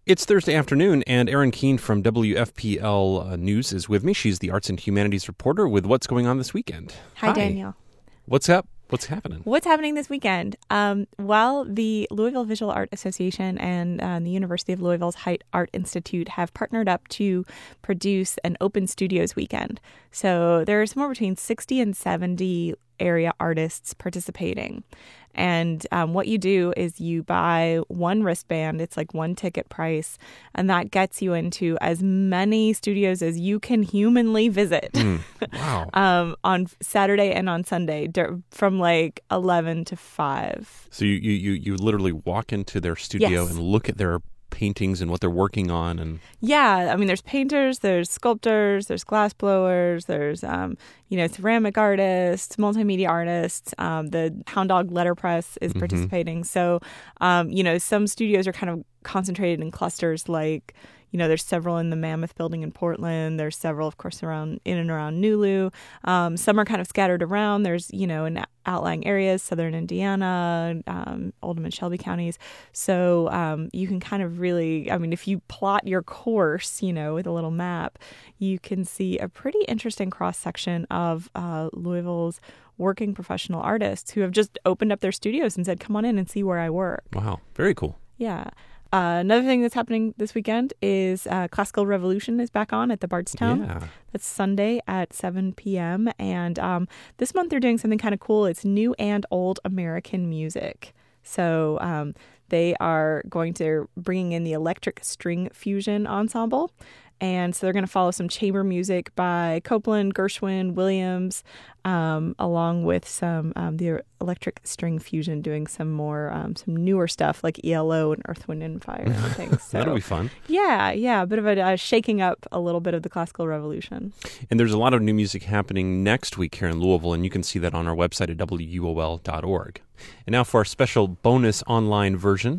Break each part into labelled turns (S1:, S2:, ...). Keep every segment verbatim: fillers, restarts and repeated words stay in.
S1: It's Thursday afternoon, and Erin Keene from W F P L uh, News is with me. She's the Arts and Humanities reporter with what's going on this weekend.
S2: Hi, Hi. Daniel.
S1: What's up? What's happening?
S2: What's happening this weekend? Um, well, the Louisville Visual Art Association and uh, the University of Louisville's Height Art Institute have partnered up to produce an Open Studios weekend. So there's somewhere between sixty and seventy area artists participating. And um, what you do is you buy one wristband. It's like one ticket price. And that gets you into as many studios as you can humanly visit.
S1: Mm, wow.
S2: um, on Saturday and on Sunday from like eleven to five.
S1: So you, you, you literally walk into their studio
S2: Yes.
S1: and look at their paintings and what they're working on. And
S2: yeah, I mean, there's painters, there's sculptors, there's glass blowers, there's um, you know, ceramic artists, multimedia artists. Um, the Hound Dog Letterpress is
S1: Mhm.
S2: participating. So, um, you know, some studios are kind of concentrated in clusters. Like, you know, there's several in the Mammoth Building in Portland. There's several, of course, around in and around Nulu. Um, some are kind of scattered around. There's, you know, in outlying areas, southern Indiana, um, Oldham and Shelby counties. So um, you can kind of really, I mean, if you plot your course, you know, with a little map, you can see a pretty interesting cross section of uh, Louisville's working professional artists who have just opened up their studios and said, come on in and see where I work.
S1: wow, very cool.
S2: Yeah. Uh, another thing that's happening this weekend is uh, Classical Revolution is back on at the Bardstown.
S1: Yeah.
S2: That's Sunday at seven p.m. And um, this month they're doing something kind of cool. It's new and old American music. So um, they are going to bringing in the Electric String Fusion Ensemble. And so they're going to follow some chamber music by Copeland, Gershwin, Williams, um, along with some um, the Electric String Fusion doing some more, um, some newer stuff like E L O and Earth, Wind and Fire and things. So,
S1: That'll be fun.
S2: Yeah, yeah, a bit of a, a shaking up a little bit of the classical revolution.
S1: And there's a lot of new music happening next week here in Louisville, and you can see that on our website at W U O L dot org. And now for our special bonus online version.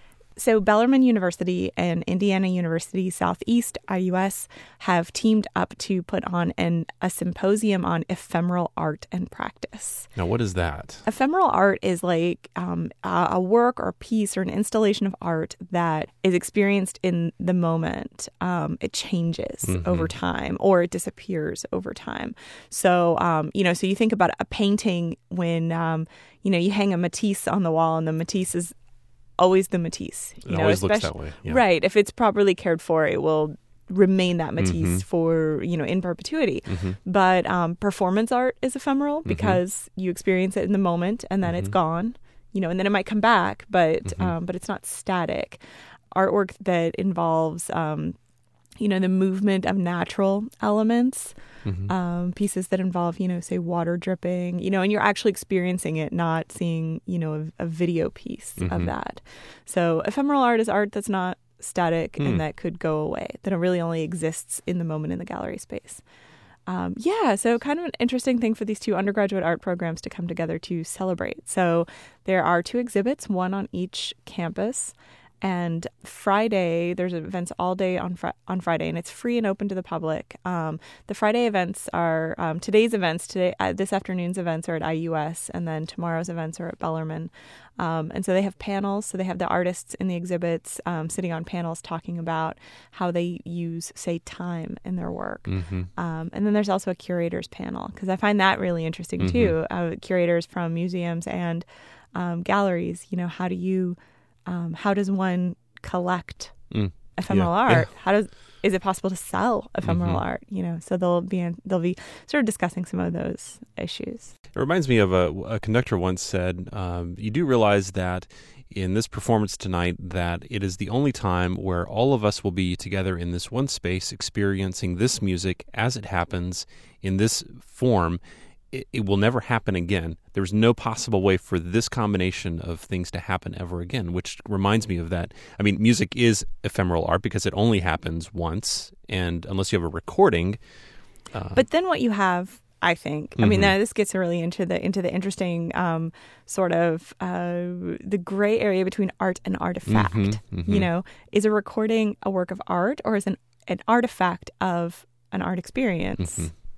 S2: So Bellarmine University and Indiana University Southeast, I U S, have teamed up to put on an, a symposium on ephemeral art and practice.
S1: Now, what is that?
S2: Ephemeral art is like um, a, a work or piece or an installation of art that is experienced in the moment. Um, it changes
S1: Mm-hmm.
S2: over time or it disappears over time. So, um, you know, so you think about a painting when, um, you know, you hang a Matisse on the wall and the Matisse is always the Matisse. You
S1: It
S2: know,
S1: always looks
S2: especially-
S1: that way. Yeah.
S2: Right. If it's properly cared for, it will remain that Matisse
S1: Mhm.
S2: for, you know, in perpetuity.
S1: Mm-hmm.
S2: But um, performance art is ephemeral because you experience it in the moment and then it's
S1: Mhm.
S2: gone, you know, and then it might come back, but
S1: Mhm.
S2: um, but it's not static. Artwork that involves, um, you know, the movement of natural elements,
S1: Mm-hmm.
S2: um, pieces that involve, you know, say water dripping, you know, and you're actually experiencing it, not seeing, you know, a, a video piece
S1: Mhm.
S2: of that. So ephemeral art is art that's not static
S1: Mm.
S2: and that could go away, that it really only exists in the moment in the gallery space. Um, yeah, so kind of an interesting thing for these two undergraduate art programs to come together to celebrate. So there are two exhibits, one on each campus. And Friday, there's events all day on fr- on Friday, and it's free and open to the public. Um, the Friday events are um, today's events. Today, uh, this afternoon's events are at I U S, and then tomorrow's events are at Bellarmine. Um, and so they have panels. So they have the artists in the exhibits um, sitting on panels talking about how they use, say, time in their work.
S1: Mm-hmm.
S2: Um, and then there's also a curators panel, because I find that really interesting
S1: Mhm.
S2: too. Uh, curators from museums and um, galleries. You know, how do you Um, how does one collect
S1: Mm.
S2: ephemeral
S1: Yeah.
S2: art? How does is it possible to sell ephemeral
S1: Mhm.
S2: art? You know, so they'll be in, they'll be sort of discussing some of those issues.
S1: It reminds me of a, a conductor once said, um, you do realize that in this performance tonight that it is the only time where all of us will be together in this one space experiencing this music as it happens in this form. It, it will never happen again. There's no possible way for this combination of things to happen ever again, which reminds me of that. I mean, music is ephemeral art because it only happens once, and unless you have a recording. Uh,
S2: But then what you have, I think, I mean,
S1: Mhm.
S2: now this gets really into the into the interesting um, sort of uh, the gray area between art and artifact.
S1: Mhm, mhm.
S2: You know, is a recording a work of art or is an an artifact of an art experience?
S1: Mhm.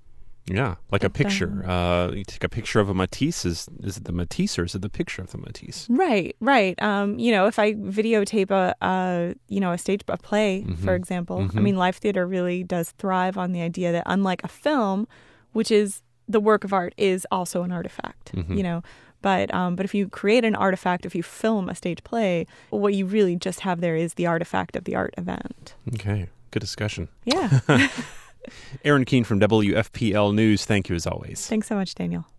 S1: Yeah, like a
S2: But,
S1: picture.
S2: um,
S1: Uh, you take a picture of a Matisse. Is is it the Matisse or is it the picture of the Matisse?
S2: Right, right. Um, you know, if I videotape a, a you know, a stage a play,
S1: Mhm.
S2: for example, I
S1: Mhm.
S2: mean, live theater really does thrive on the idea that unlike a film, which is the work of art, is also an artifact.
S1: Mhm.
S2: You know, but um, but if you create an artifact, if you film a stage play, what you really just have there is the artifact of the art event.
S1: Okay, good discussion.
S2: Yeah.
S1: Erin Keane from W F P L News. Thank you as always.
S2: Thanks so much, Daniel.